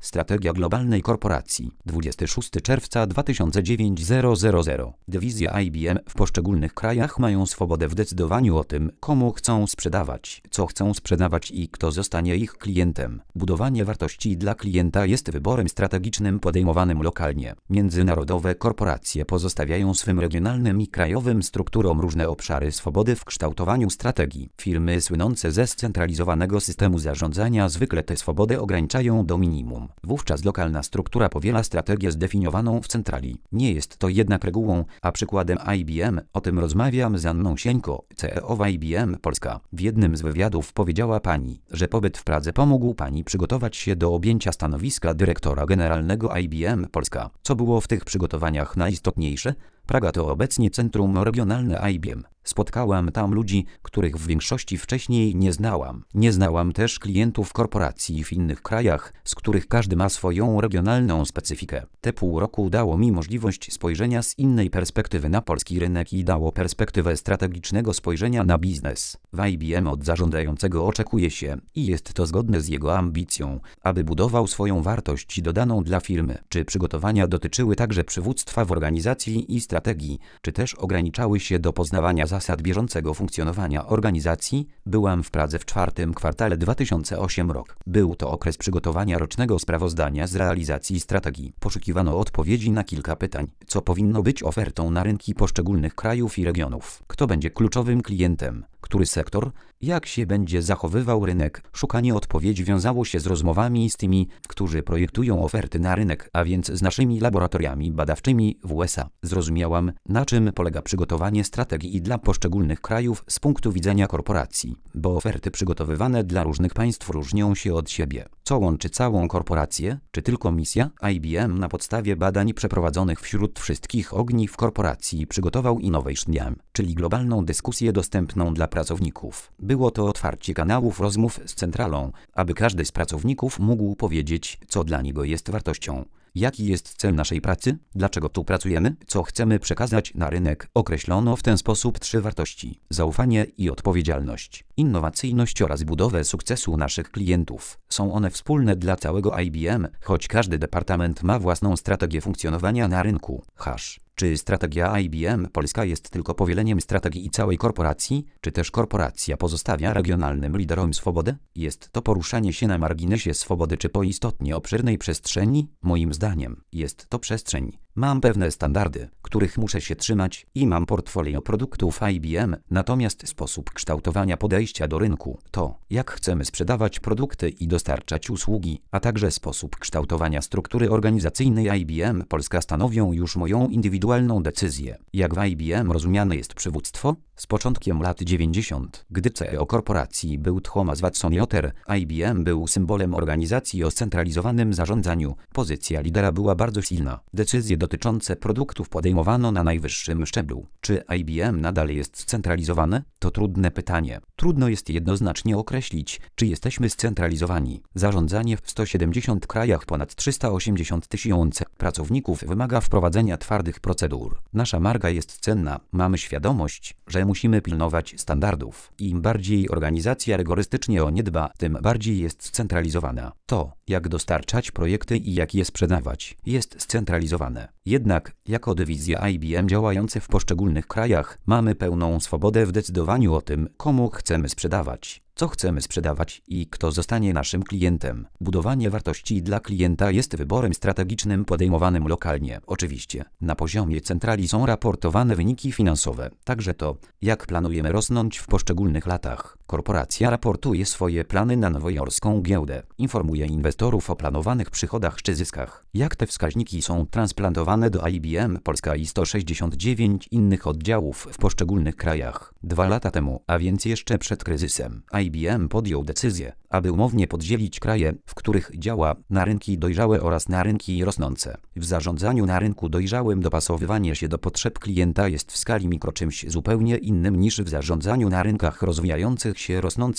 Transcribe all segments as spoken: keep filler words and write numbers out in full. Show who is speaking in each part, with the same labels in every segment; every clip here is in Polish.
Speaker 1: Strategia globalnej korporacji. dwudziestego szóstego czerwca dwa tysiące dziewiątego. Dywizja I B M w poszczególnych krajach mają swobodę w decydowaniu o tym, komu chcą sprzedawać, co chcą sprzedawać i kto zostanie ich klientem. Budowanie wartości dla klienta jest wyborem strategicznym podejmowanym lokalnie. Międzynarodowe korporacje pozostawiają swym regionalnym i krajowym strukturom różne obszary swobody w kształtowaniu strategii. Firmy słynące ze scentralizowanego systemu zarządzania zwykle tę swobodę ograniczają do minimum. Wówczas lokalna struktura powiela strategię zdefiniowaną w centrali. Nie jest to jednak regułą, a przykładem I B M, o tym rozmawiam z Anną Sieńko, C E O w I B M Polska. W jednym z wywiadów powiedziała pani, że pobyt w Pradze pomógł pani przygotować się do objęcia stanowiska dyrektora generalnego I B M Polska. Co było w tych przygotowaniach najistotniejsze? Praga to obecnie centrum regionalne I B M. Spotkałam tam ludzi, których w większości wcześniej nie znałam. Nie znałam też klientów korporacji w innych krajach, z których każdy ma swoją regionalną specyfikę. Te pół roku dało mi możliwość spojrzenia z innej perspektywy na polski rynek i dało perspektywę strategicznego spojrzenia na biznes. W I B M od zarządzającego oczekuje się, i jest to zgodne z jego ambicją, aby budował swoją wartość dodaną dla firmy. Czy przygotowania dotyczyły także przywództwa w organizacji i strategii, czy też ograniczały się do poznawania zasad bieżącego funkcjonowania organizacji? Byłam w Pradze w czwartym kwartale dwa tysiące ósmego roku. Był to okres przygotowania rocznego sprawozdania z realizacji strategii. Poszukiwano odpowiedzi na kilka pytań. Co powinno być ofertą na rynki poszczególnych krajów i regionów? Kto będzie kluczowym klientem? Który sektor? Jak się będzie zachowywał rynek? Szukanie odpowiedzi wiązało się z rozmowami z tymi, którzy projektują oferty na rynek, a więc z naszymi laboratoriami badawczymi w U S A. Zrozumiałam, na czym polega przygotowanie strategii dla poszczególnych krajów z punktu widzenia korporacji, bo oferty przygotowywane dla różnych państw różnią się od siebie. Co łączy całą korporację? Czy tylko misja? I B M na podstawie badań przeprowadzonych wśród wszystkich ogniw korporacji przygotował Innovation, czyli globalną dyskusję dostępną dla pracowników. Było to otwarcie kanałów rozmów z centralą, aby każdy z pracowników mógł powiedzieć, co dla niego jest wartością. Jaki jest cel naszej pracy? Dlaczego tu pracujemy? Co chcemy przekazać na rynek? Określono w ten sposób trzy wartości: zaufanie i odpowiedzialność, innowacyjność oraz budowę sukcesu naszych klientów. Są one wspólne dla całego I B M, choć każdy departament ma własną strategię funkcjonowania na rynku. Hash. Czy strategia I B M Polska jest tylko powieleniem strategii całej korporacji, czy też korporacja pozostawia regionalnym liderom swobodę? Jest to poruszanie się na marginesie swobody czy po istotnie obszernej przestrzeni? Moim zdaniem jest to przestrzeń. Mam pewne standardy, których muszę się trzymać i mam portfolio produktów I B M, natomiast sposób kształtowania podejścia do rynku, to jak chcemy sprzedawać produkty i dostarczać usługi, a także sposób kształtowania struktury organizacyjnej I B M Polska stanowią już moją indywidualną decyzję. Jak w I B M rozumiane jest przywództwo? Z początkiem lat dziewięćdziesiątych, gdy C E O korporacji był Thomas Watson Jotter, I B M był symbolem organizacji o scentralizowanym zarządzaniu. Pozycja lidera była bardzo silna. Decyzje dotyczące produktów podejmowano na najwyższym szczeblu. Czy I B M nadal jest scentralizowane? To trudne pytanie. Trudno jest jednoznacznie określić, czy jesteśmy scentralizowani. Zarządzanie w stu siedemdziesięciu krajach, ponad trzysta osiemdziesiąt tysięcy pracowników wymaga wprowadzenia twardych procedur. Nasza marka jest cenna. Mamy świadomość, że musimy pilnować standardów. Im bardziej organizacja rygorystycznie o nie dba, tym bardziej jest scentralizowana. To, jak dostarczać projekty i jak je sprzedawać, jest scentralizowane. Jednak, jako dywizja I B M działające w poszczególnych krajach, mamy pełną swobodę w decydowaniu o tym, komu chcemy sprzedawać, co chcemy sprzedawać i kto zostanie naszym klientem. Budowanie wartości dla klienta jest wyborem strategicznym podejmowanym lokalnie. Oczywiście, na poziomie centrali są raportowane wyniki finansowe, także to, jak planujemy rosnąć w poszczególnych latach. Korporacja raportuje swoje plany na nowojorską giełdę, informuje inwestorów o planowanych przychodach czy zyskach. Jak te wskaźniki są transplantowane do I B M Polska i stu sześćdziesięciu dziewięciu innych oddziałów w poszczególnych krajach. Dwa lata temu, a więc jeszcze przed kryzysem, I B M podjął decyzję, aby umownie podzielić kraje, w których działa, na rynki dojrzałe oraz na rynki rosnące. W zarządzaniu na rynku dojrzałym dopasowywanie się do potrzeb klienta jest w skali mikro czymś zupełnie innym niż w zarządzaniu na rynkach rozwijających się rosnących.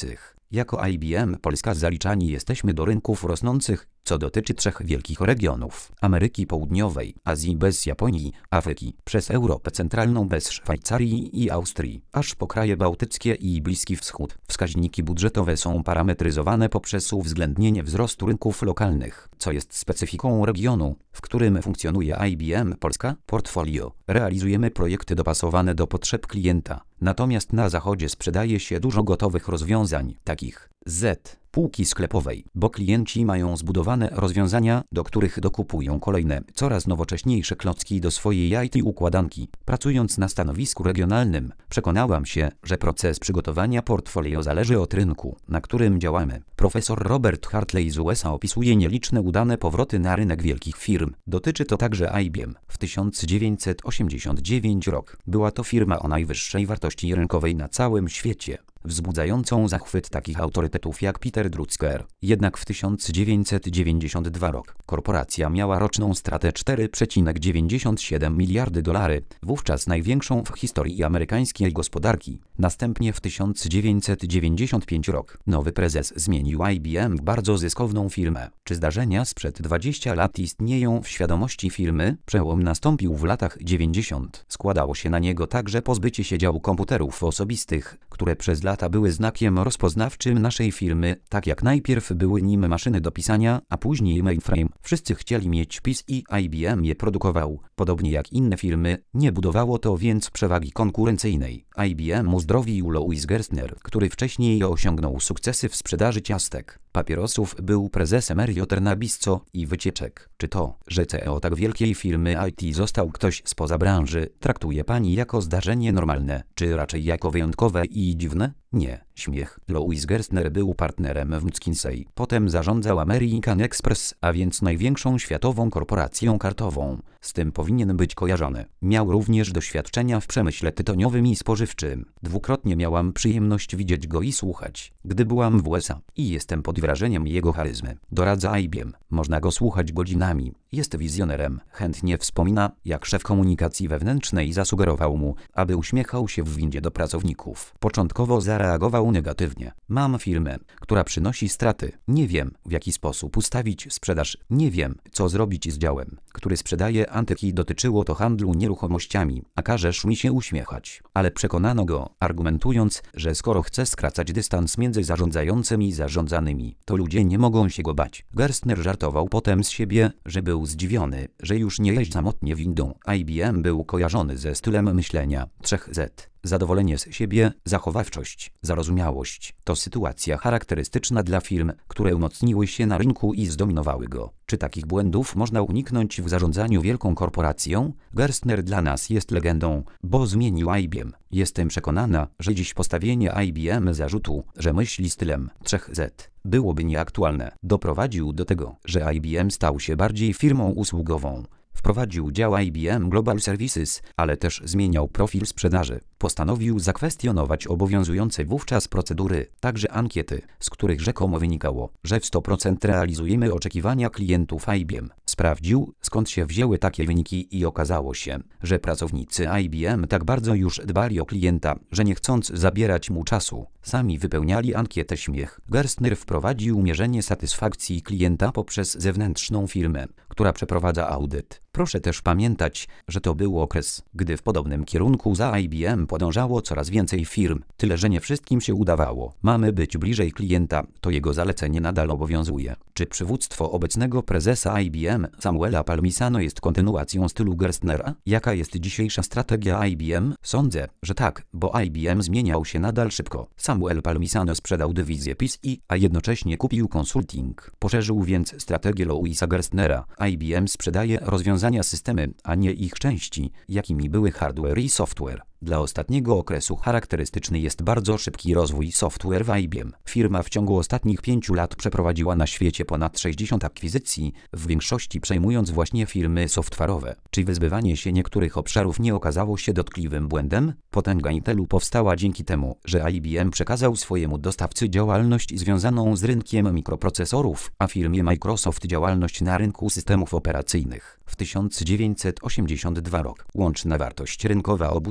Speaker 1: Jako I B M Polska zaliczani jesteśmy do rynków rosnących, co dotyczy trzech wielkich regionów: Ameryki Południowej, Azji bez Japonii, Afryki, przez Europę Centralną bez Szwajcarii i Austrii, aż po kraje bałtyckie i Bliski Wschód. Wskaźniki budżetowe są parametryzowane poprzez uwzględnienie wzrostu rynków lokalnych, co jest specyfiką regionu, w którym funkcjonuje I B M Polska. Portfolio. Realizujemy projekty dopasowane do potrzeb klienta, natomiast na zachodzie sprzedaje się dużo gotowych rozwiązań, takich Z półki sklepowej, bo klienci mają zbudowane rozwiązania, do których dokupują kolejne, coraz nowocześniejsze klocki do swojej I T układanki. Pracując na stanowisku regionalnym, przekonałam się, że proces przygotowania portfolio zależy od rynku, na którym działamy. Profesor Robert Hartley z U S A opisuje nieliczne udane powroty na rynek wielkich firm. Dotyczy to także I B M. W tysiąc dziewięćset osiemdziesiątym dziewiątym rok była to firma o najwyższej wartości rynkowej na całym świecie, wzbudzającą zachwyt takich autorytetów jak Peter Drucker. Jednak w tysiąc dziewięćset dziewięćdziesiątym drugim rok korporacja miała roczną stratę cztery przecinek dziewięćdziesiąt siedem miliardy dolarów, wówczas największą w historii amerykańskiej gospodarki. Następnie w tysiąc dziewięćset dziewięćdziesiątym piątym rok nowy prezes zmienił I B M w bardzo zyskowną firmę. Czy zdarzenia sprzed dwudziestu lat istnieją w świadomości firmy? Przełom nastąpił w latach dziewięćdziesiątych. Składało się na niego także pozbycie się działu komputerów osobistych, które przez lata były znakiem rozpoznawczym naszej firmy, tak jak najpierw były nim maszyny do pisania, a później mainframe. Wszyscy chcieli mieć P I S i I B M je produkował. Podobnie jak inne firmy, nie budowało to więc przewagi konkurencyjnej. I B M uzdrowił Louis Gerstner, który wcześniej osiągnął sukcesy w sprzedaży ciastek, papierosów, był prezesem Marriott Nabisco i wycieczek. Czy to, że C E O tak wielkiej firmy I T został ktoś spoza branży, traktuje pani jako zdarzenie normalne, czy raczej jako wyjątkowe i dziwne? Nie. Śmiech. Louis Gerstner był partnerem w McKinsey. Potem zarządzał American Express, a więc największą światową korporacją kartową. Z tym powinien być kojarzony. Miał również doświadczenia w przemyśle tytoniowym i spożywczym. Dwukrotnie miałam przyjemność widzieć go i słuchać, gdy byłam w U S A. I jestem pod wrażeniem jego charyzmy. Doradza I B M. Można go słuchać godzinami. Jest wizjonerem. Chętnie wspomina, jak szef komunikacji wewnętrznej zasugerował mu, aby uśmiechał się w windzie do pracowników. Początkowo zareagował negatywnie. Mam firmę, która przynosi straty. Nie wiem, w jaki sposób ustawić sprzedaż. Nie wiem, co zrobić z działem, który sprzedaje antyki. Dotyczyło to handlu nieruchomościami, a każesz mi się uśmiechać. Ale przekonano go, argumentując, że skoro chce skracać dystans między zarządzającym i zarządzanymi, to ludzie nie mogą się go bać. Gerstner żartował potem z siebie, że był zdziwiony, że już nie jeździ samotnie windą. I B M był kojarzony ze stylem myślenia trzech Z. Zadowolenie z siebie, zachowawczość, zarozumiałość. To sytuacja charakterystyczna dla firm, które umocniły się na rynku i zdominowały go. Czy takich błędów można uniknąć w zarządzaniu wielką korporacją? Gerstner dla nas jest legendą, bo zmienił I B M. Jestem przekonana, że dziś postawienie I B M zarzutu, że myśli stylem trzech Z, byłoby nieaktualne. Doprowadził do tego, że I B M stał się bardziej firmą usługową. Wprowadził dział I B M Global Services, ale też zmieniał profil sprzedaży. Postanowił zakwestionować obowiązujące wówczas procedury, także ankiety, z których rzekomo wynikało, że w sto procent realizujemy oczekiwania klientów I B M. Sprawdził, skąd się wzięły takie wyniki i okazało się, że pracownicy I B M tak bardzo już dbali o klienta, że nie chcąc zabierać mu czasu, sami wypełniali ankietę. Śmiech. Gerstner wprowadził mierzenie satysfakcji klienta poprzez zewnętrzną firmę, która przeprowadza audyt. Proszę też pamiętać, że to był okres, gdy w podobnym kierunku za I B M podążało coraz więcej firm, tyle że nie wszystkim się udawało. Mamy być bliżej klienta, to jego zalecenie nadal obowiązuje. Czy przywództwo obecnego prezesa I B M, Samuela Palmisano, jest kontynuacją stylu Gerstnera? Jaka jest dzisiejsza strategia I B M? Sądzę, że tak, bo I B M zmieniał się nadal szybko. Samuel Palmisano sprzedał dywizję P I S i, a jednocześnie kupił konsulting. Poszerzył więc strategię Louisa Gerstnera. I B M sprzedaje rozwiązania, systemy, a nie ich części, jakimi były hardware i software. Dla ostatniego okresu charakterystyczny jest bardzo szybki rozwój software w I B M. Firma w ciągu ostatnich pięciu lat przeprowadziła na świecie ponad sześćdziesiąt akwizycji, w większości przejmując właśnie firmy software'owe. Czy wyzbywanie się niektórych obszarów nie okazało się dotkliwym błędem? Potęga Intelu powstała dzięki temu, że I B M przekazał swojemu dostawcy działalność związaną z rynkiem mikroprocesorów, a firmie Microsoft działalność na rynku systemów operacyjnych. W tysiąc dziewięćset osiemdziesiątym drugim rok łączna wartość rynkowa obu tych firm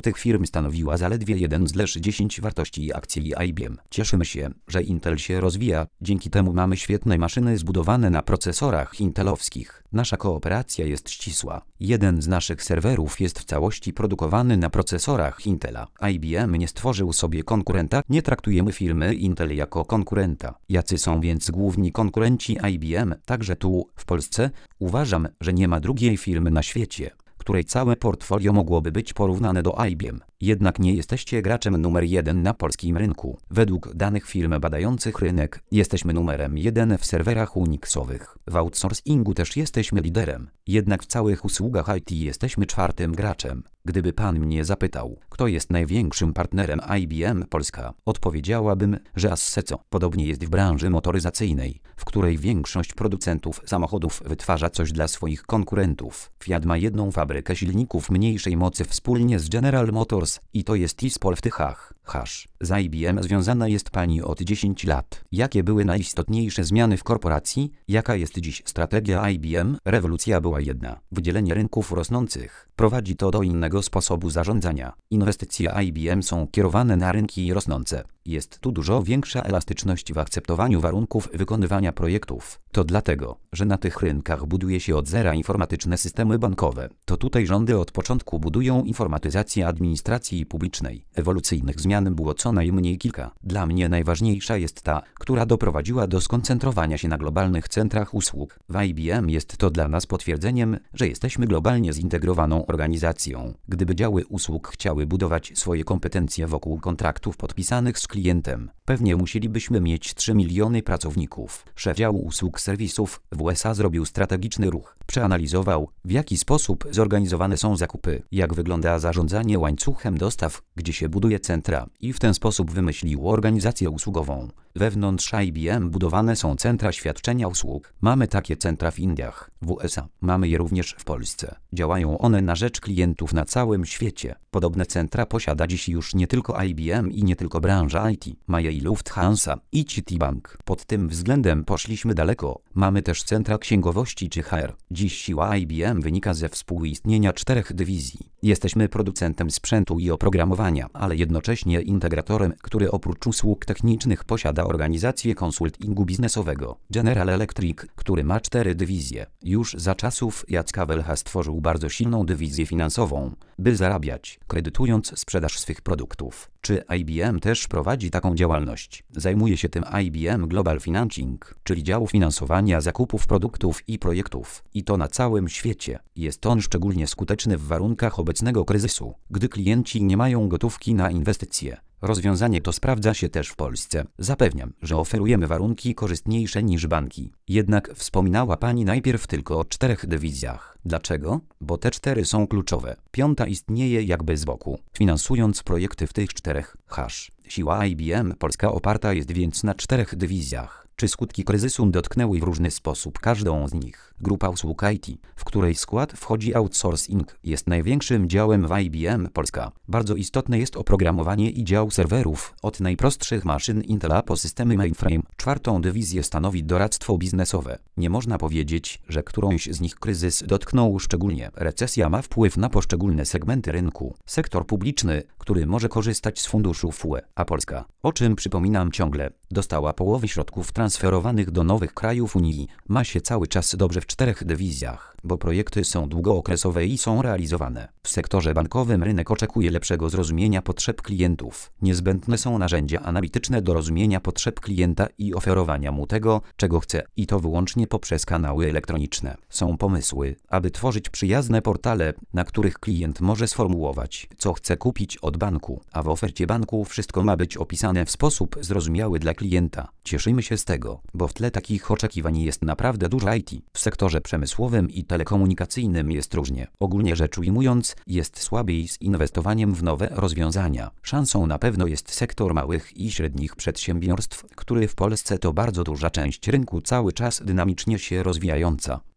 Speaker 1: IBM stanowiła zaledwie jeden z dziesięciu wartości akcji I B M. Cieszymy się, że Intel się rozwija, dzięki temu mamy świetne maszyny zbudowane na procesorach intelowskich. Nasza kooperacja jest ścisła. Jeden z naszych serwerów jest w całości produkowany na procesorach Intela. I B M nie stworzył sobie konkurenta, nie traktujemy firmy Intel jako konkurenta. Jacy są więc główni konkurenci I B M, także tu, w Polsce? Uważam, że nie ma drugiej firmy na świecie, której całe portfolio mogłoby być porównane do I B M. Jednak nie jesteście graczem numer jeden na polskim rynku. Według danych firm badających rynek, jesteśmy numerem jeden w serwerach Unixowych. W outsourcingu też jesteśmy liderem. Jednak w całych usługach I T jesteśmy czwartym graczem. Gdyby pan mnie zapytał, kto jest największym partnerem I B M Polska, odpowiedziałabym, że Asseco. Podobnie jest w branży motoryzacyjnej, w której większość producentów samochodów wytwarza coś dla swoich konkurentów. Fiat ma jedną fabrykę silników mniejszej mocy wspólnie z General Motors i to jest Ispol w Tychach. Hasz. Z I B M związana jest pani od dziesięciu lat. Jakie były najistotniejsze zmiany w korporacji? Jaka jest dziś strategia I B M? Rewolucja była jedna. Wydzielenie rynków rosnących. Prowadzi to do innego sposobu zarządzania. Inwestycje I B M są kierowane na rynki rosnące. Jest tu dużo większa elastyczność w akceptowaniu warunków wykonywania projektów. To dlatego, że na tych rynkach buduje się od zera informatyczne systemy bankowe. To tutaj rządy od początku budują informatyzację administracji publicznej. Ewolucyjnych zmian było co najmniej kilka. Dla mnie najważniejsza jest ta, która doprowadziła do skoncentrowania się na globalnych centrach usług. W I B M jest to dla nas potwierdzeniem, że jesteśmy globalnie zintegrowaną organizacją. Gdyby działy usług chciały budować swoje kompetencje wokół kontraktów podpisanych z klientem, pewnie musielibyśmy mieć trzy miliony pracowników. Szef działu usług serwisów w U S A zrobił strategiczny ruch. Przeanalizował, w jaki sposób zorganizowane są zakupy, jak wygląda zarządzanie łańcuchem dostaw, gdzie się buduje centra i w ten sposób wymyślił organizację usługową. Wewnątrz I B M budowane są centra świadczenia usług. Mamy takie centra w Indiach, w U S A. Mamy je również w Polsce. Działają one na rzecz klientów na całym świecie. Podobne centra posiada dziś już nie tylko I B M i nie tylko branża I T. Ma je i Lufthansa, i Citibank. Pod tym względem poszliśmy daleko. Mamy też centra księgowości czy H R. Dziś siła I B M wynika ze współistnienia czterech dywizji. Jesteśmy producentem sprzętu i oprogramowania, ale jednocześnie integratorem, który oprócz usług technicznych posiada organizację konsultingu biznesowego. General Electric, który ma cztery dywizje. Już za czasów Jacka Welcha stworzył bardzo silną dywizję finansową, by zarabiać, kredytując sprzedaż swych produktów. Czy I B M też prowadzi taką działalność? Zajmuje się tym I B M Global Financing, czyli dział finansowania zakupów produktów i projektów. I to na całym świecie. Jest on szczególnie skuteczny w warunkach obecnego kryzysu, gdy klienci nie mają gotówki na inwestycje. Rozwiązanie to sprawdza się też w Polsce. Zapewniam, że oferujemy warunki korzystniejsze niż banki. Jednak wspominała pani najpierw tylko o czterech dywizjach. Dlaczego? Bo te cztery są kluczowe. Piąta istnieje jakby z boku, finansując projekty w tych czterech. Hasz. Siła I B M Polska oparta jest więc na czterech dywizjach. Czy skutki kryzysu dotknęły w różny sposób każdą z nich? Grupa usług I T, w której skład wchodzi outsourcing, jest największym działem w I B M Polska. Bardzo istotne jest oprogramowanie i dział serwerów, od najprostszych maszyn Intela po systemy mainframe. Czwartą dywizję stanowi doradztwo biznesowe. Nie można powiedzieć, że którąś z nich kryzys dotknął szczególnie. Recesja ma wpływ na poszczególne segmenty rynku. Sektor publiczny, który może korzystać z funduszu F U E, a Polska, o czym przypominam ciągle, dostała połowy środków transferowanych do nowych krajów Unii. Ma się cały czas dobrze w czterech dywizjach, bo projekty są długookresowe i są realizowane. W sektorze bankowym rynek oczekuje lepszego zrozumienia potrzeb klientów. Niezbędne są narzędzia analityczne do rozumienia potrzeb klienta i oferowania mu tego, czego chce, i to wyłącznie poprzez kanały elektroniczne. Są pomysły, aby tworzyć przyjazne portale, na których klient może sformułować, co chce kupić od banku, a w ofercie banku wszystko ma być opisane w sposób zrozumiały dla klienta. Cieszymy się z tego, bo w tle takich oczekiwań jest naprawdę dużo I T. W sektorze przemysłowym i telekomunikacyjnym jest różnie. Ogólnie rzecz ujmując, jest słabiej z inwestowaniem w nowe rozwiązania. Szansą na pewno jest sektor małych i średnich przedsiębiorstw, który w Polsce to bardzo duża część rynku cały czas dynamicznie się rozwijająca. Czy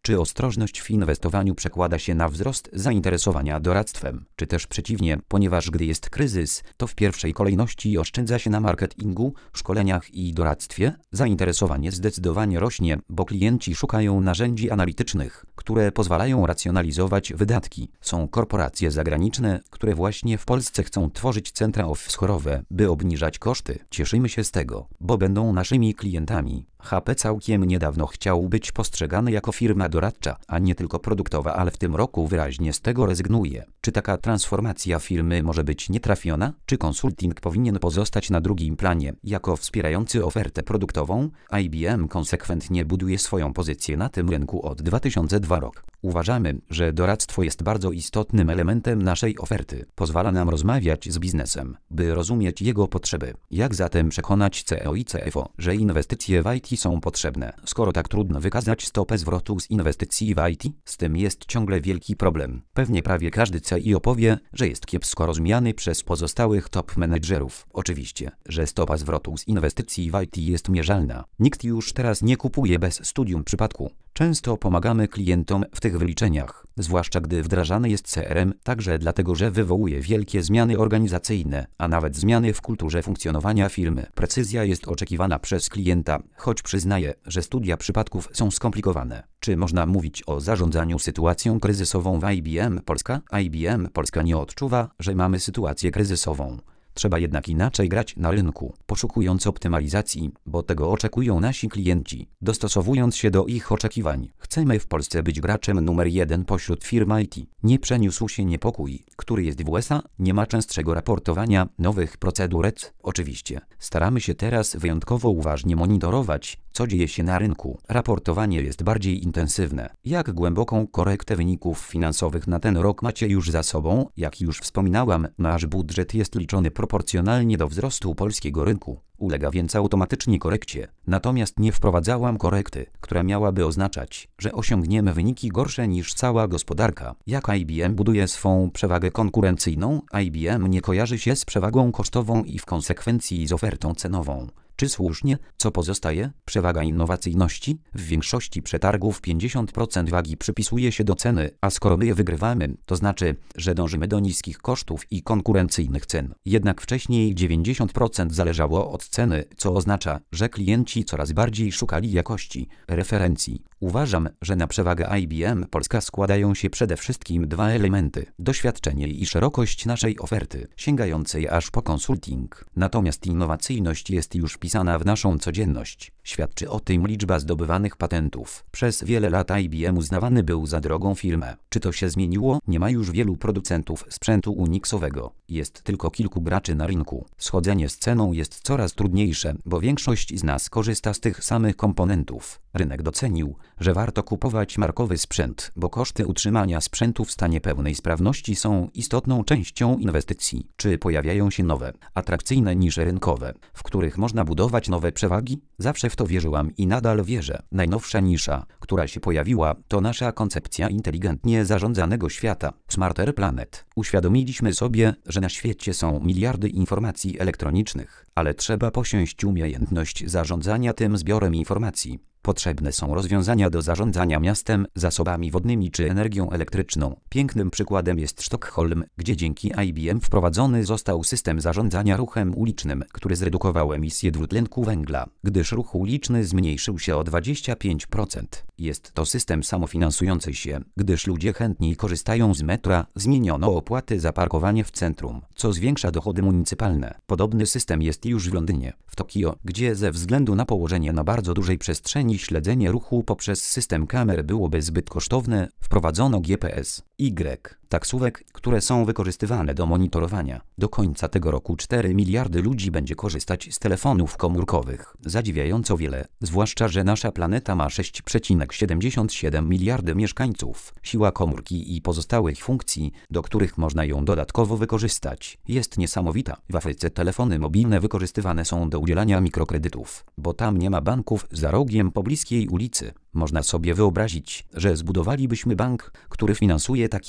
Speaker 1: Czy ostrożność w inwestowaniu przekłada się na wzrost zainteresowania doradztwem, czy też przeciwnie, ponieważ gdy jest kryzys, to w pierwszej kolejności oszczędza się na marketingu, szkoleniach i doradztwie? Zainteresowanie zdecydowanie rośnie, bo klienci szukają narzędzi analitycznych, które pozwalają racjonalizować wydatki. Są korporacje zagraniczne, które właśnie w Polsce chcą tworzyć centra offshore'owe, by obniżać koszty. Cieszymy się z tego, bo będą naszymi klientami. H P całkiem niedawno chciał być postrzegany jako firma doradcza, a nie tylko produktowa, ale w tym roku wyraźnie z tego rezygnuje. Czy taka transformacja firmy może być nietrafiona? Czy konsulting powinien pozostać na drugim planie, jako wspierający ofertę produktową? I B M konsekwentnie buduje swoją pozycję na tym rynku od dwa tysiące drugiego roku. Uważamy, że doradztwo jest bardzo istotnym elementem naszej oferty. Pozwala nam rozmawiać z biznesem, by rozumieć jego potrzeby. Jak zatem przekonać C E O i C F O, że inwestycje w I T są potrzebne, skoro tak trudno wykazać stopę zwrotu z inwestycji w I T? Z tym jest ciągle wielki problem. Pewnie prawie każdy C E O powie, że jest kiepsko rozumiany przez pozostałych top menedżerów. Oczywiście, że stopa zwrotu z inwestycji w I T jest mierzalna. Nikt już teraz nie kupuje bez studium przypadku. Często pomagamy klientom w tych wyliczeniach, zwłaszcza gdy wdrażany jest C R M, także dlatego, że wywołuje wielkie zmiany organizacyjne, a nawet zmiany w kulturze funkcjonowania firmy. Precyzja jest oczekiwana przez klienta, choć przyznaję, że studia przypadków są skomplikowane. Czy można mówić o zarządzaniu sytuacją kryzysową w I B M Polska? I B M Polska nie odczuwa, że mamy sytuację kryzysową. Trzeba jednak inaczej grać na rynku, poszukując optymalizacji, bo tego oczekują nasi klienci, dostosowując się do ich oczekiwań. Chcemy w Polsce być graczem numer jeden pośród firm I T. Nie przeniósł się niepokój, który jest w U S A, nie ma częstszego raportowania nowych procedur E C. Oczywiście, staramy się teraz wyjątkowo uważnie monitorować, co dzieje się na rynku. Raportowanie jest bardziej intensywne. Jak głęboką korektę wyników finansowych na ten rok macie już za sobą? Jak już wspominałam, nasz budżet jest liczony proporcjonalnie do wzrostu polskiego rynku. Ulega więc automatycznie korekcie. Natomiast nie wprowadzałam korekty, która miałaby oznaczać, że osiągniemy wyniki gorsze niż cała gospodarka. Jak I B M buduje swą przewagę konkurencyjną? I B M nie kojarzy się z przewagą kosztową i w konsekwencji z ofertą cenową. Czy słusznie? Co pozostaje? Przewaga innowacyjności? W większości przetargów pięćdziesiąt procent wagi przypisuje się do ceny, a skoro my je wygrywamy, to znaczy, że dążymy do niskich kosztów i konkurencyjnych cen. Jednak wcześniej dziewięćdziesiąt procent zależało od ceny, co oznacza, że klienci coraz bardziej szukali jakości, referencji. Uważam, że na przewagę I B M Polska składają się przede wszystkim dwa elementy: doświadczenie i szerokość naszej oferty, sięgającej aż po konsulting. Natomiast innowacyjność jest już wpisana w naszą codzienność. Świadczy o tym liczba zdobywanych patentów. Przez wiele lat I B M uznawany był za drogą firmę. Czy to się zmieniło? Nie ma już wielu producentów sprzętu Unixowego. Jest tylko kilku graczy na rynku. Schodzenie z ceną jest coraz trudniejsze, bo większość z nas korzysta z tych samych komponentów. Rynek docenił, że warto kupować markowy sprzęt, bo koszty utrzymania sprzętu w stanie pełnej sprawności są istotną częścią inwestycji. Czy pojawiają się nowe, atrakcyjne nisze rynkowe, w których można budować nowe przewagi? Zawsze w to wierzyłam i nadal wierzę. Najnowsza nisza, która się pojawiła, to nasza koncepcja inteligentnie zarządzanego świata, Smarter Planet. Uświadomiliśmy sobie, że na świecie są miliardy informacji elektronicznych, ale trzeba posiąść umiejętność zarządzania tym zbiorem informacji. Potrzebne są rozwiązania do zarządzania miastem, zasobami wodnymi czy energią elektryczną. Pięknym przykładem jest Sztokholm, gdzie dzięki I B M wprowadzony został system zarządzania ruchem ulicznym, który zredukował emisję dwutlenku węgla, gdyż ruch uliczny zmniejszył się o dwadzieścia pięć procent. Jest to system samofinansujący się, gdyż ludzie chętniej korzystają z metra, zmieniono opłaty za parkowanie w centrum, co zwiększa dochody municypalne. Podobny system jest już w Londynie, w Tokio, gdzie ze względu na położenie na bardzo dużej przestrzeni śledzenie ruchu poprzez system kamer byłoby zbyt kosztowne, wprowadzono G P S, Y, taksówek, które są wykorzystywane do monitorowania. Do końca tego roku cztery miliardy ludzi będzie korzystać z telefonów komórkowych. Zadziwiająco wiele, zwłaszcza że nasza planeta ma sześć przecinek siedemdziesiąt siedem miliardy mieszkańców. Siła komórki i pozostałych funkcji, do których można ją dodatkowo wykorzystać, jest niesamowita. W Afryce telefony mobilne wykorzystywane są do udzielania mikrokredytów, bo tam nie ma banków za rogiem pobliskiej ulicy. Można sobie wyobrazić, że zbudowalibyśmy bank, który finansuje takie mikrokredyty.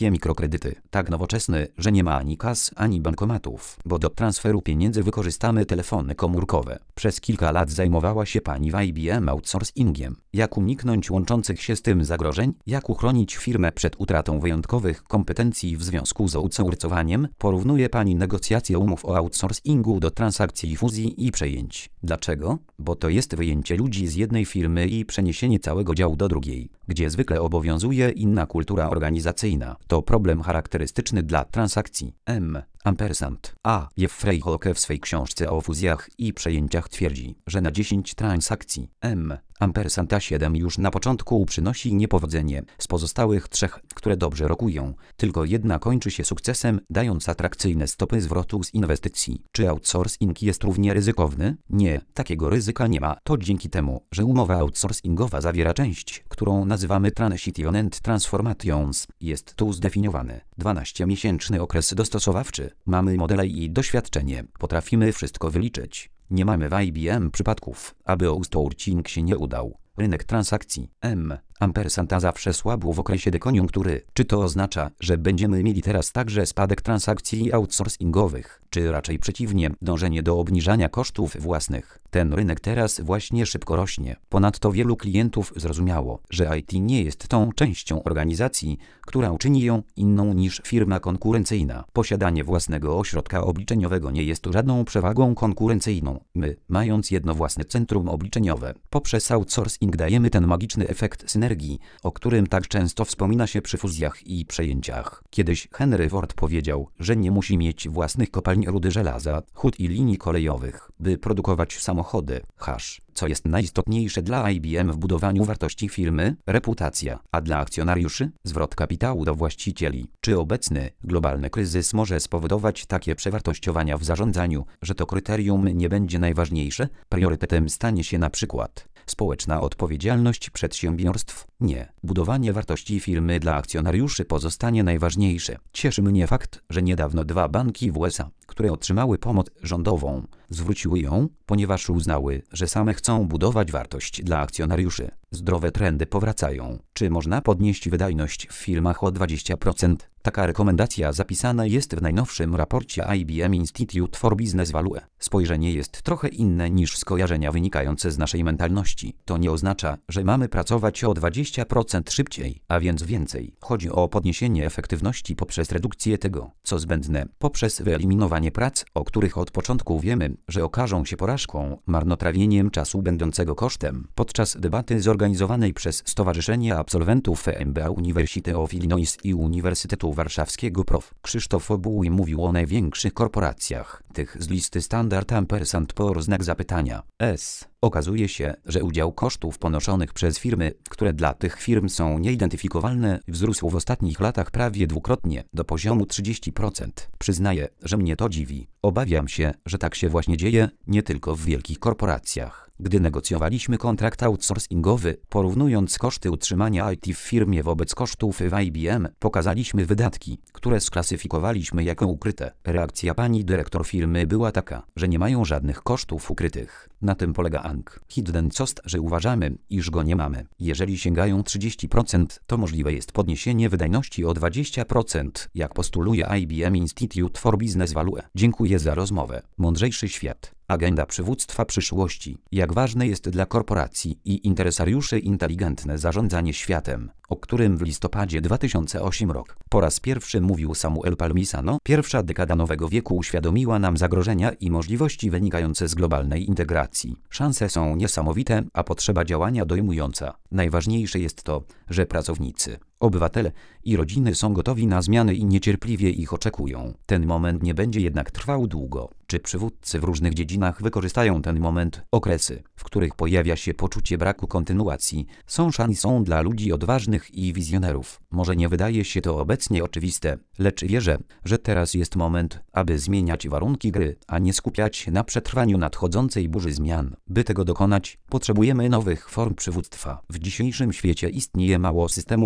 Speaker 1: kredyty. Tak nowoczesny, że nie ma ani kas, ani bankomatów, bo do transferu pieniędzy wykorzystamy telefony komórkowe. Przez kilka lat zajmowała się pani w I B M outsourcingiem. Jak uniknąć łączących się z tym zagrożeń? Jak uchronić firmę przed utratą wyjątkowych kompetencji w związku z outsourcowaniem? Porównuje pani negocjacje umów o outsourcingu do transakcji fuzji i przejęć. Dlaczego? Bo to jest wyjęcie ludzi z jednej firmy i przeniesienie całego działu do drugiej, gdzie zwykle obowiązuje inna kultura organizacyjna. To problem charakterystyczny dla transakcji. M. Ampersand. A. Jeffrey Hocke w swej książce o fuzjach i przejęciach twierdzi, że na dziesięć transakcji M. Ampersand A siedem już na początku przynosi niepowodzenie. Z pozostałych trzech, które dobrze rokują, tylko jedna kończy się sukcesem, dając atrakcyjne stopy zwrotu z inwestycji. Czy outsourcing jest równie ryzykowny? Nie, takiego ryzyka nie ma. To dzięki temu, że umowa outsourcingowa zawiera część, którą nazywamy Transition and Transformations. Jest tu zdefiniowany dwunastomiesięczny okres dostosowawczy. Mamy modele i doświadczenie. Potrafimy wszystko wyliczyć. Nie mamy w I B M przypadków, aby outsourcing się nie udał. Rynek transakcji M. Ampersand zawsze słabł w okresie dekoniunktury. Czy to oznacza, że będziemy mieli teraz także spadek transakcji outsourcingowych, czy raczej przeciwnie, dążenie do obniżania kosztów własnych? Ten rynek teraz właśnie szybko rośnie. Ponadto wielu klientów zrozumiało, że I T nie jest tą częścią organizacji, która uczyni ją inną niż firma konkurencyjna. Posiadanie własnego ośrodka obliczeniowego nie jest żadną przewagą konkurencyjną. My, mając jedno własne centrum obliczeniowe, poprzez outsourcing dajemy ten magiczny efekt synergii, o którym tak często wspomina się przy fuzjach i przejęciach. Kiedyś Henry Ford powiedział, że nie musi mieć własnych kopalń rudy żelaza, hut i linii kolejowych, by produkować samochody. Hasz. Co jest najistotniejsze dla I B M w budowaniu wartości firmy? Reputacja. A dla akcjonariuszy? Zwrot kapitału do właścicieli. Czy obecny, globalny kryzys może spowodować takie przewartościowania w zarządzaniu, że to kryterium nie będzie najważniejsze? Priorytetem stanie się na przykład społeczna odpowiedzialność przedsiębiorstw? Nie. Budowanie wartości firmy dla akcjonariuszy pozostanie najważniejsze. Cieszy mnie fakt, że niedawno dwa banki w U S A, które otrzymały pomoc rządową, zwróciły ją, ponieważ uznały, że same chcą budować wartość dla akcjonariuszy. Zdrowe trendy powracają. Czy można podnieść wydajność w firmach o dwadzieścia procent? Taka rekomendacja zapisana jest w najnowszym raporcie I B M Institute for Business Value. Spojrzenie jest trochę inne niż skojarzenia wynikające z naszej mentalności. To nie oznacza, że mamy pracować o dwadzieścia procent szybciej, a więc więcej. Chodzi o podniesienie efektywności poprzez redukcję tego, co zbędne, poprzez wyeliminowanie prac, o których od początku wiemy, że okażą się porażką, marnotrawieniem czasu będącego kosztem. Podczas debaty zorganizowanej przez Stowarzyszenie Absolwentów M B A University of Illinois i Uniwersytetu Warszawskiego prof. Krzysztof Obuły mówił o największych korporacjach. Tych z listy Standard Ampersand por znak zapytania. S. Okazuje się, że udział kosztów ponoszonych przez firmy, które dla tych firm są nieidentyfikowalne, wzrósł w ostatnich latach prawie dwukrotnie, do poziomu trzydzieści procent. Przyznaję, że mnie to dziwi. Obawiam się, że tak się właśnie dzieje, nie tylko w wielkich korporacjach. Gdy negocjowaliśmy kontrakt outsourcingowy, porównując koszty utrzymania I T w firmie wobec kosztów w I B M, pokazaliśmy wydatki, które sklasyfikowaliśmy jako ukryte. Reakcja pani dyrektor firmy była taka, że nie mają żadnych kosztów ukrytych. Na tym polega Ang. Hidden cost, że uważamy, iż go nie mamy. Jeżeli sięgają trzydzieści procent, to możliwe jest podniesienie wydajności o dwadzieścia procent, jak postuluje I B M Institute for Business Value. Dziękuję za rozmowę. Mądrzejszy świat. Agenda przywództwa przyszłości. Jak ważne jest dla korporacji i interesariuszy inteligentne zarządzanie światem, o którym w listopadzie dwa tysiące ósmego roku po raz pierwszy mówił Samuel Palmisano. Pierwsza dekada nowego wieku uświadomiła nam zagrożenia i możliwości wynikające z globalnej integracji. Szanse są niesamowite, a potrzeba działania dojmująca. Najważniejsze jest to, że pracownicy, obywatele i rodziny są gotowi na zmiany i niecierpliwie ich oczekują. Ten moment nie będzie jednak trwał długo. Czy przywódcy w różnych dziedzinach wykorzystają ten moment? Okresy, w których pojawia się poczucie braku kontynuacji, są szansą dla ludzi odważnych i wizjonerów. Może nie wydaje się to obecnie oczywiste, lecz wierzę, że teraz jest moment, aby zmieniać warunki gry, a nie skupiać się na przetrwaniu nadchodzącej burzy zmian. By tego dokonać, potrzebujemy nowych form przywództwa. W dzisiejszym świecie istnieje mało systemów zależnych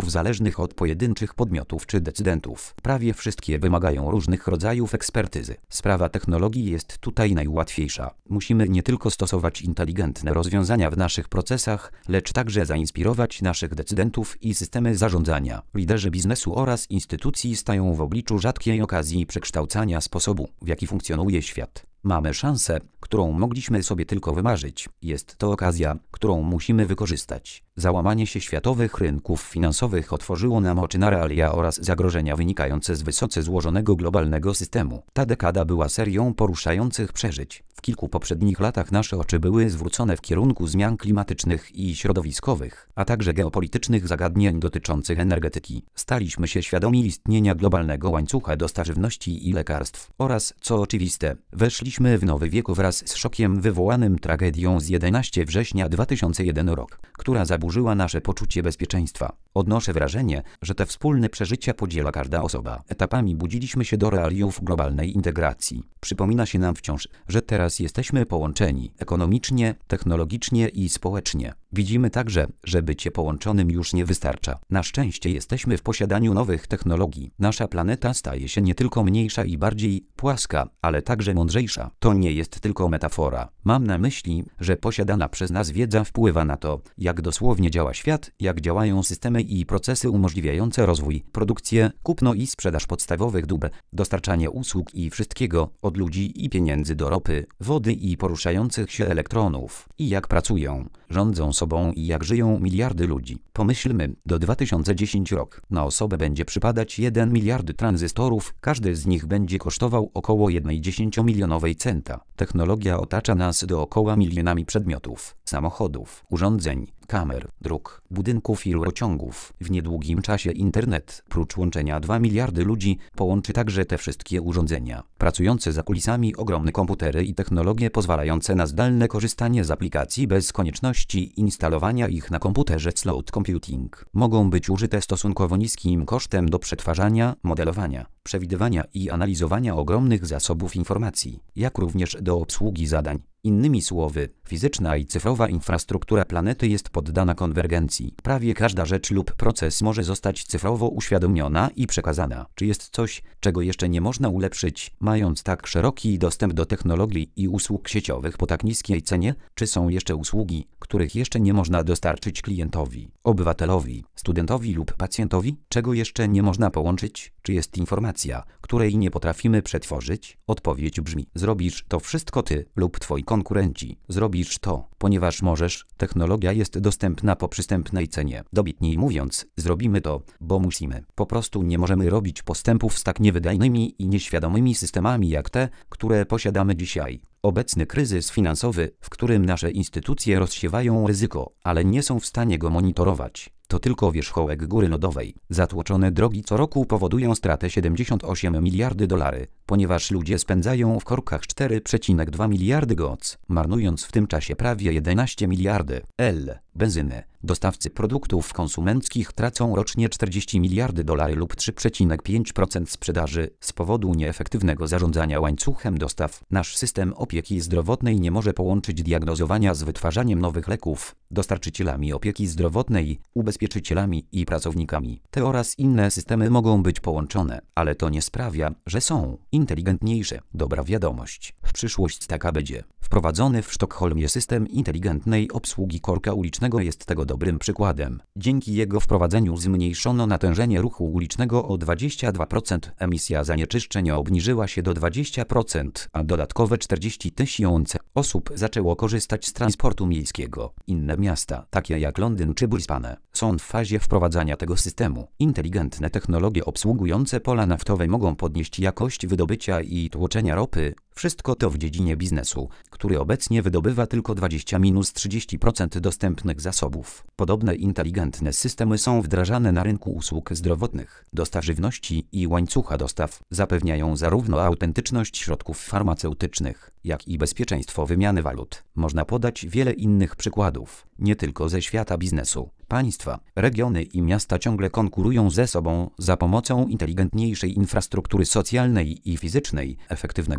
Speaker 1: zależnych od pojedynczych podmiotów czy decydentów. Prawie wszystkie wymagają różnych rodzajów ekspertyzy. Sprawa technologii jest tutaj najłatwiejsza. Musimy nie tylko stosować inteligentne rozwiązania w naszych procesach, lecz także zainspirować naszych decydentów i systemy zarządzania. Liderzy biznesu oraz instytucji stają w obliczu rzadkiej okazji przekształcania sposobu, w jaki funkcjonuje świat. Mamy szansę, którą mogliśmy sobie tylko wymarzyć. Jest to okazja, którą musimy wykorzystać. Załamanie się światowych rynków finansowych otworzyło nam oczy na realia oraz zagrożenia wynikające z wysoce złożonego globalnego systemu. Ta dekada była serią poruszających przeżyć. W kilku poprzednich latach nasze oczy były zwrócone w kierunku zmian klimatycznych i środowiskowych, a także geopolitycznych zagadnień dotyczących energetyki. Staliśmy się świadomi istnienia globalnego łańcucha dostaw żywności i lekarstw oraz, co oczywiste, weszliśmy w nowy wiek wraz z szokiem wywołanym tragedią z jedenastego września dwa tysiące pierwszego roku, która zaburzyła nasze poczucie bezpieczeństwa. Odnoszę wrażenie, że te wspólne przeżycia podziela każda osoba. Etapami budziliśmy się do realiów globalnej integracji. Przypomina się nam wciąż, że teraz jesteśmy połączeni ekonomicznie, technologicznie i społecznie. Widzimy także, że bycie połączonym już nie wystarcza. Na szczęście jesteśmy w posiadaniu nowych technologii. Nasza planeta staje się nie tylko mniejsza i bardziej płaska, ale także mądrzejsza. To nie jest tylko metafora. Mam na myśli, że posiadana przez nas wiedza wpływa na to, jak dosłownie działa świat, jak działają systemy i procesy umożliwiające rozwój, produkcję, kupno i sprzedaż podstawowych dóbr, dostarczanie usług i wszystkiego, od ludzi i pieniędzy do ropy, wody i poruszających się elektronów, i jak pracują, rządzą sobą i jak żyją miliardy ludzi. Pomyślmy, do dwa tysiące dziesiątego roku na osobę będzie przypadać jeden miliard tranzystorów, każdy z nich będzie kosztował około jednej dziesięciomilionowej centa. Technologia otacza nas dookoła milionami przedmiotów, samochodów, urządzeń, kamer, dróg, budynków i rurociągów. W niedługim czasie internet, prócz łączenia dwa miliardy ludzi, połączy także te wszystkie urządzenia. Pracujące za kulisami ogromne komputery i technologie pozwalające na zdalne korzystanie z aplikacji bez konieczności instalowania ich na komputerze cloud computing mogą być użyte stosunkowo niskim kosztem do przetwarzania, modelowania, przewidywania i analizowania ogromnych zasobów informacji, jak również do obsługi zadań. Innymi słowy, fizyczna i cyfrowa infrastruktura planety jest poddana konwergencji. Prawie każda rzecz lub proces może zostać cyfrowo uświadomiona i przekazana. Czy jest coś, czego jeszcze nie można ulepszyć, mając tak szeroki dostęp do technologii i usług sieciowych po tak niskiej cenie? Czy są jeszcze usługi, których jeszcze nie można dostarczyć klientowi, obywatelowi, studentowi lub pacjentowi? Czego jeszcze nie można połączyć? Czy jest informacja, której nie potrafimy przetworzyć? Odpowiedź brzmi: zrobisz to wszystko ty lub twoi konkurenci. Zrobisz to, ponieważ możesz. Technologia jest dostępna po przystępnej cenie. Dobitniej mówiąc, zrobimy to, bo musimy. Po prostu nie możemy robić postępów z tak niewydajnymi i nieświadomymi systemami jak te, które posiadamy dzisiaj. Obecny kryzys finansowy, w którym nasze instytucje rozsiewają ryzyko, ale nie są w stanie go monitorować, to tylko wierzchołek góry lodowej. Zatłoczone drogi co roku powodują stratę siedemdziesiąt osiem miliardy dolarów, ponieważ ludzie spędzają w korkach cztery przecinek dwa miliardy godzin, marnując w tym czasie prawie jedenaście miliardy L. benzyny. Dostawcy produktów konsumenckich tracą rocznie czterdzieści miliardy dolarów lub trzy przecinek pięć procent sprzedaży z powodu nieefektywnego zarządzania łańcuchem dostaw. Nasz system opieki zdrowotnej nie może połączyć diagnozowania z wytwarzaniem nowych leków, dostarczycielami opieki zdrowotnej, ubezpieczycielami i pracownikami. Te oraz inne systemy mogą być połączone, ale to nie sprawia, że są inteligentniejsze. Dobra wiadomość. W przyszłość taka będzie. Wprowadzony w Sztokholmie system inteligentnej obsługi korka ulicznego jest tego dobrym przykładem. Dzięki jego wprowadzeniu zmniejszono natężenie ruchu ulicznego o dwadzieścia dwa procent, emisja zanieczyszczeń obniżyła się do dwudziestu procent, a dodatkowe czterdzieści tysięcy osób zaczęło korzystać z transportu miejskiego. Inne miasta, takie jak Londyn czy Brisbane, są w fazie wprowadzania tego systemu. Inteligentne technologie obsługujące pola naftowe mogą podnieść jakość wydobycia i tłoczenia ropy. Wszystko to w dziedzinie biznesu, który obecnie wydobywa tylko dwadzieścia do trzydziestu procent dostępnych zasobów. Podobne inteligentne systemy są wdrażane na rynku usług zdrowotnych, dostaw żywności i łańcucha dostaw. Zapewniają zarówno autentyczność środków farmaceutycznych, jak i bezpieczeństwo wymiany walut. Można podać wiele innych przykładów, nie tylko ze świata biznesu. Państwa, regiony i miasta ciągle konkurują ze sobą za pomocą inteligentniejszej infrastruktury socjalnej i fizycznej, efektywnego transportu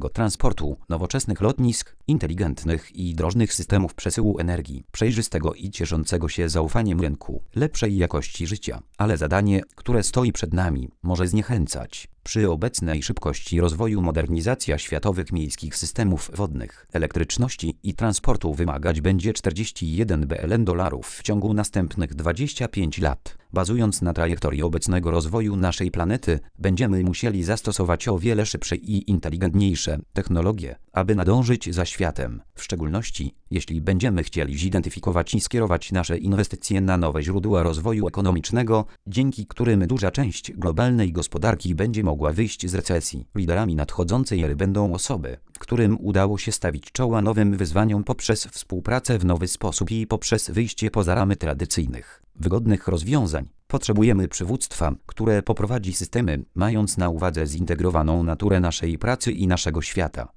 Speaker 1: transportu, nowoczesnych lotnisk, inteligentnych i drożnych systemów przesyłu energii, przejrzystego i cieszącego się zaufaniem rynku, lepszej jakości życia. Ale zadanie, które stoi przed nami, może zniechęcać. Przy obecnej szybkości rozwoju modernizacja światowych miejskich systemów wodnych, elektryczności i transportu wymagać będzie czterdzieści jeden bilion dolarów w ciągu następnych dwudziestu pięciu lat. Bazując na trajektorii obecnego rozwoju naszej planety, będziemy musieli zastosować o wiele szybsze i inteligentniejsze technologie, aby nadążyć za światem. W szczególności, jeśli będziemy chcieli zidentyfikować i skierować nasze inwestycje na nowe źródła rozwoju ekonomicznego, dzięki którym duża część globalnej gospodarki będzie mogła wyjść z recesji. Liderami nadchodzącej ery będą osoby, którym udało się stawić czoła nowym wyzwaniom poprzez współpracę w nowy sposób i poprzez wyjście poza ramy tradycyjnych, wygodnych rozwiązań. Potrzebujemy przywództwa, które poprowadzi systemy, mając na uwadze zintegrowaną naturę naszej pracy i naszego świata.